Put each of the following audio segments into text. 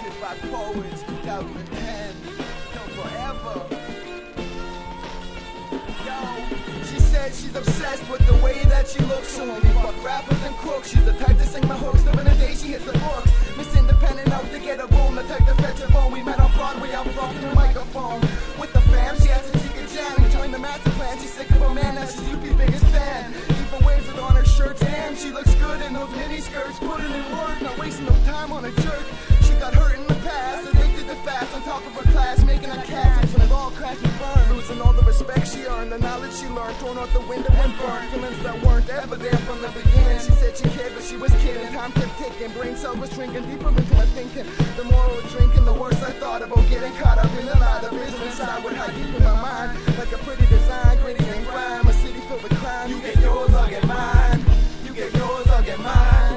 hit by poets, 2010, till forever. Yo, she said she's obsessed with the way that she looks. So only fuck rappers and crooks. She's the type to sing my hooks, living the day she hits the books. Miss Independent out to get a room, the type to fetch a bone. We met on Broadway, I'm rocking the microphone. With the fam, she has to take a jam and join the master plan. She's sick of a man, now she's UP's biggest fan. Even wears it on her shirt, damn, she looks good in those mini skirts. Putting in work, not wasting no time on a jerk. She got hurt in the past, addicted to fast, on top of her class, making her cash. When it all crashed and burned, losing all the respect she earned, the knowledge she learned, thrown out the window and burned. Feelings that weren't ever there from the beginning. She said she cared, but she was kidding. Time kept ticking, brain cell was shrinking deeper into my thinking. The more I was drinking, the worse I thought about getting caught up in the lie. The vision inside would hide deep in my mind, like a pretty design, gritty and grime. A city filled with crime. You get yours, I'll get mine. You get yours, I'll get mine.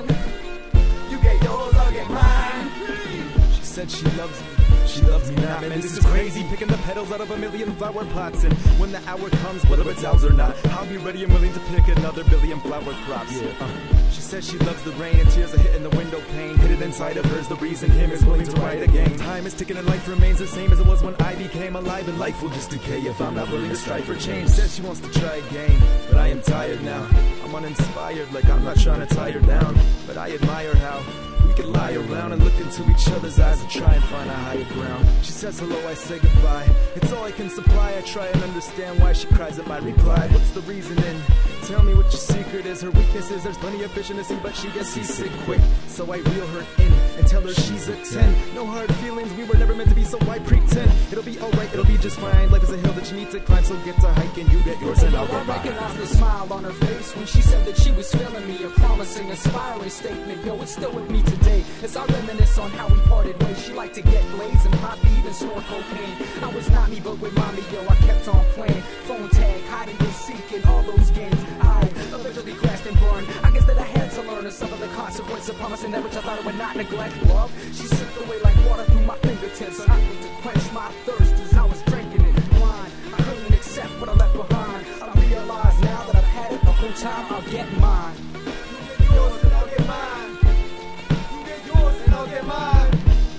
You get yours, I'll get mine. She said she loves me. She loves me not, man, this is crazy. Picking the petals out of a million flower pots. And when the hour comes, whether it's ours or not, I'll be ready and willing to pick another billion flower crops. She says she loves the rain and tears are hitting the window pane. Hidden inside of her's the reason him is willing to write again. Time is ticking and life remains the same as it was when I became alive. And life will just decay if I'm not willing to strive for change. Says she wants to try again, but I am tired now. I'm uninspired, like I'm not trying to tie her down. But I admire how we can lie around and look into each other's eyes and try and find a higher ground. She says hello, I say goodbye. It's all I can supply. I try and understand why she cries at my reply. What's the reason then? Tell me what your secret is. Her weakness is there's plenty of fish in the sea, but she gets seasick quick. So I reel her in and tell her she's a 10. No hard feelings, we were never meant to be, so why pretend? It'll be alright, it'll be just fine. Life is a hill that you need to climb, so get to hiking. You get yours and I'll get mine. I recognized the smile on her face when she said that she was feeling me. A promising, inspiring statement, yo, it's still with me today. As I reminisce on how we parted ways, she liked to get blazed and poppy, even snort cocaine. I was not me, but with mommy, yo, I kept on playing. Phone tag, hide and go seek, and all those games. I eventually crashed and burned. I guess that I had to learn of some of the consequences of promising that which I thought I would not neglect. Love, she sipped away like water through my fingertips. I need to quench my thirst as I was drinking it. Blind, I couldn't accept what I left behind. I realize now that I've had it the whole time, I'll get mine. You get yours and I'll get mine. You get yours and I'll get mine.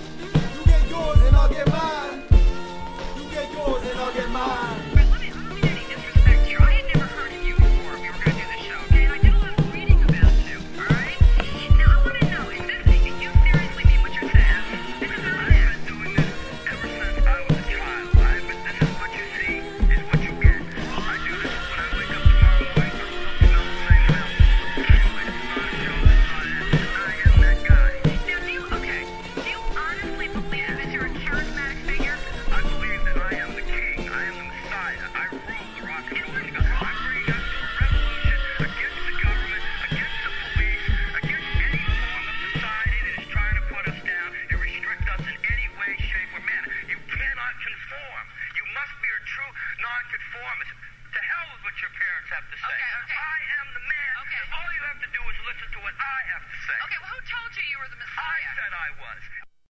You get yours and I'll get mine. You get yours and I'll get mine. Let me any disrespect here. I had never heard of you before we were going to do this show, okay? And I did a lot of reading about you, alright? Now, I want to know, do you seriously mean what you're saying? Because I have been doing this ever since I was a child, right? But this is what you see, is what you get. I do this when I wake up tomorrow morning, I'm talking about the same house. I am that guy. Now, do you honestly believe that you're a charismatic figure? I believe that I am the king. I am the Messiah. I rule the rock and roll kingdom. I'm bringing us to a revolution against the government, against the police, against any form of society that is trying to put us down and restrict us in any way, shape, or manner. You cannot conform. You must be a true nonconformist. To hell with what your parents have to say. Okay. I am the man. Okay. All you have to do is listen to what I have to say. Okay, well, who told you you were the I Messiah? said I was.